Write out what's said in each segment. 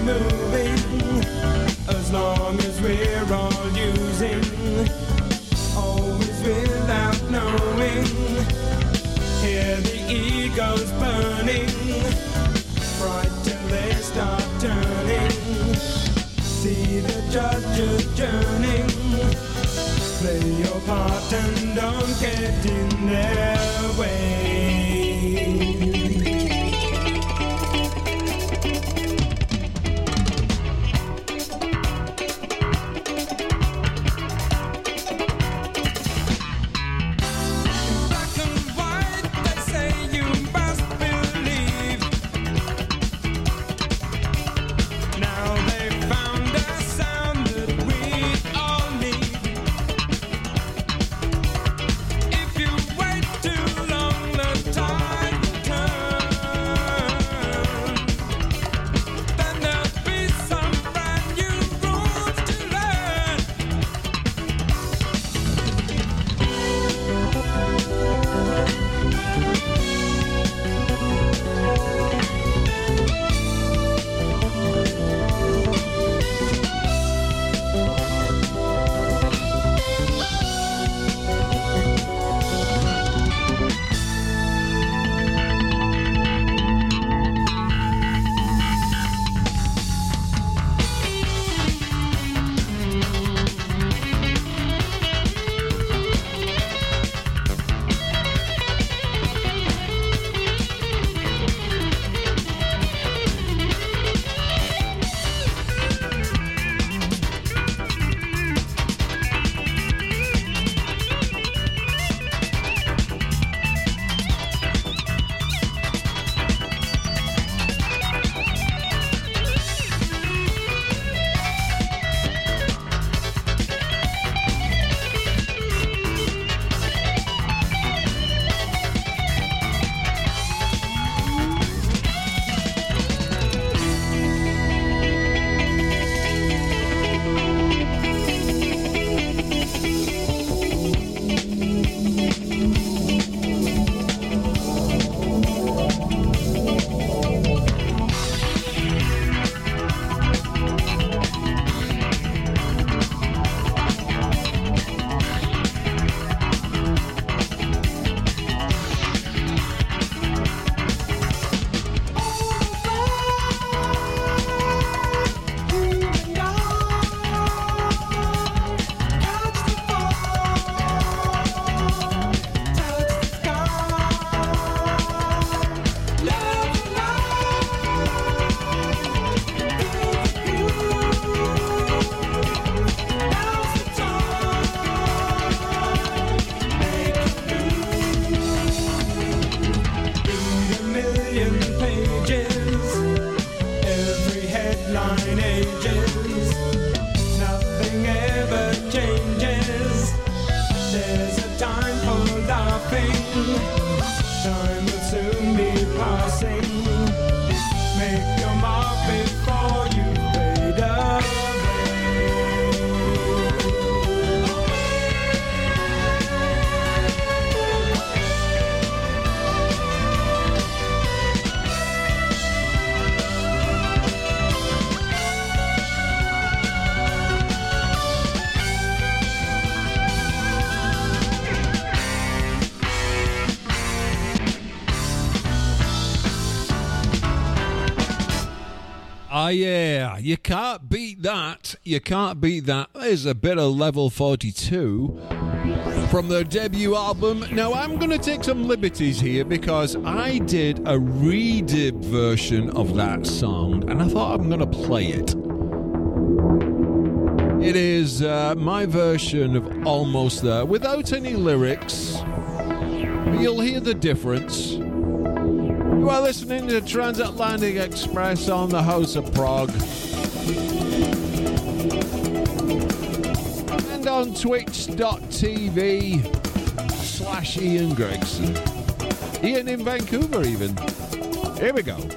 moving, as long as we're all using, always without knowing. Hear the egos burning, right till they start turning. See the judges journeying. Play your part and don't get in their way. Yeah, you can't beat that. You can't beat that. There's a bit of Level 42 from their debut album. Now, I'm going to take some liberties here because I did a redib version of that song and I thought I'm going to play it. It is my version of Almost There without any lyrics. You'll hear the difference. You are listening to Transatlantic Express on the House of Prog. And on twitch.tv/Ian Gregson. Ian in Vancouver even. Here we go.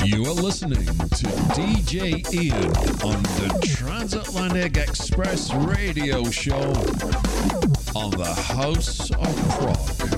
You are listening to DJ Ian on the Transatlantic Express Radio Show on the House of Prog.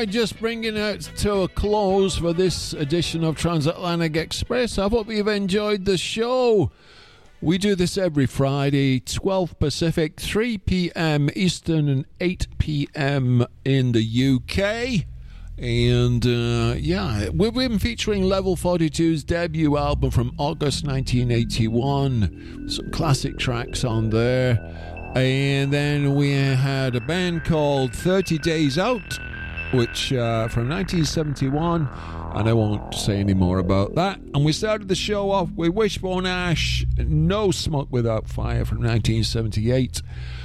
right, just bringing it to a close for this edition of Transatlantic Express. I hope you've enjoyed the show. We do this every Friday, 12 Pacific, 3 p.m. Eastern and 8 p.m. in the UK. And we've been featuring Level 42's debut album from August 1981. Some classic tracks on there. And then we had a band called 30 Days Out, which from 1971, and I won't say any more about that. And we started the show off with Wishbone Ash, No Smoke Without Fire from 1978.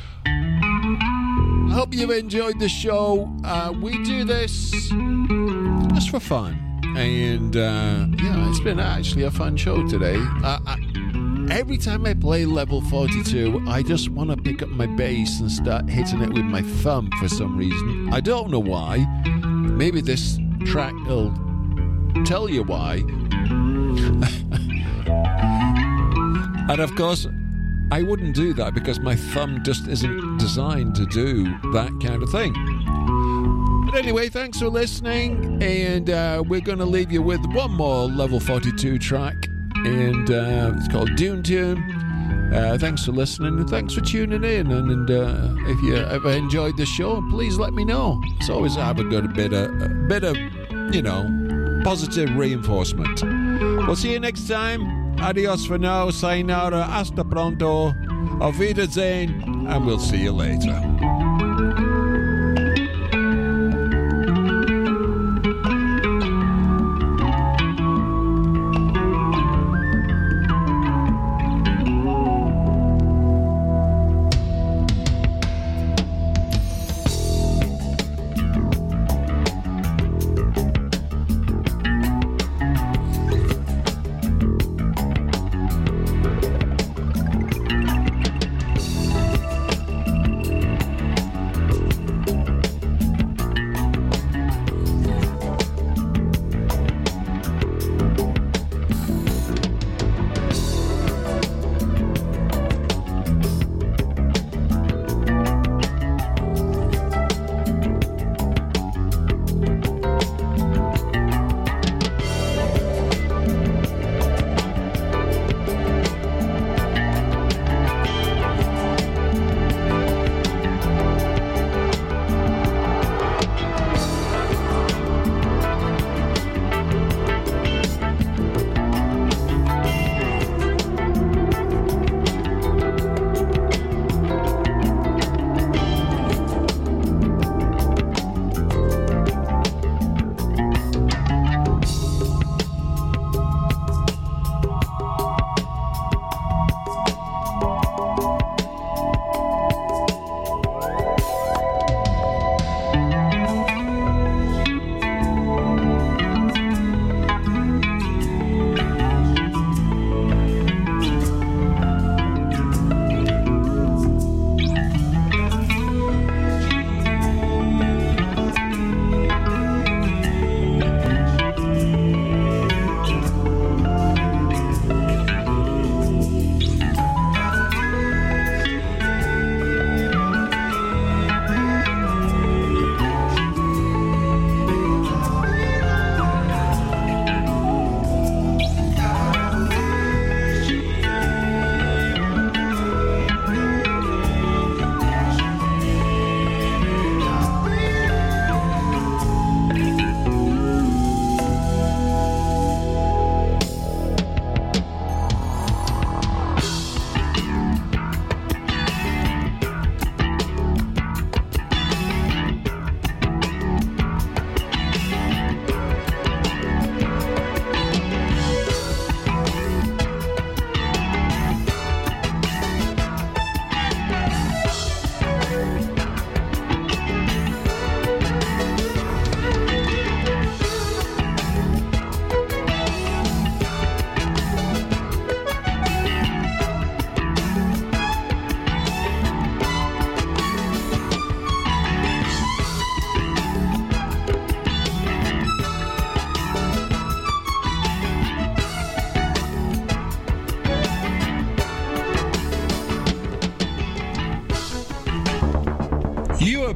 I hope you've enjoyed the show. We do this just for fun. And it's been actually a fun show today. Every time I play Level 42, I just want to pick up my bass and start hitting it with my thumb for some reason. I don't know why. Maybe this track will tell you why. And of course, I wouldn't do that because my thumb just isn't designed to do that kind of thing. But anyway, thanks for listening, and we're going to leave you with one more Level 42 track, and it's called Dune Tune. Thanks for listening, and thanks for tuning in, and if you ever enjoyed the show, please let me know. It's always have a good bit of positive reinforcement. We'll see you next time. Adios for now, sayonara, hasta pronto, auf Wiedersehen, and we'll see you later.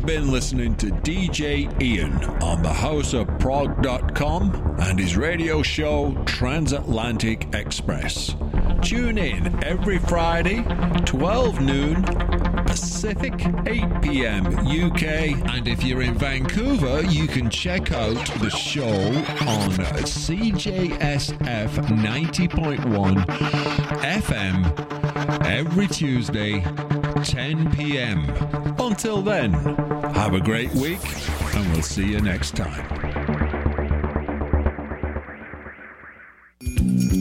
You've been listening to DJ Ian on thehouseofprog.com and his radio show Transatlantic Express. Tune in every Friday, 12 noon Pacific, 8 p.m. UK. And if you're in Vancouver, you can check out the show on CJSF 90.1 FM every Tuesday, 10 p.m. Until then, have a great week, and we'll see you next time.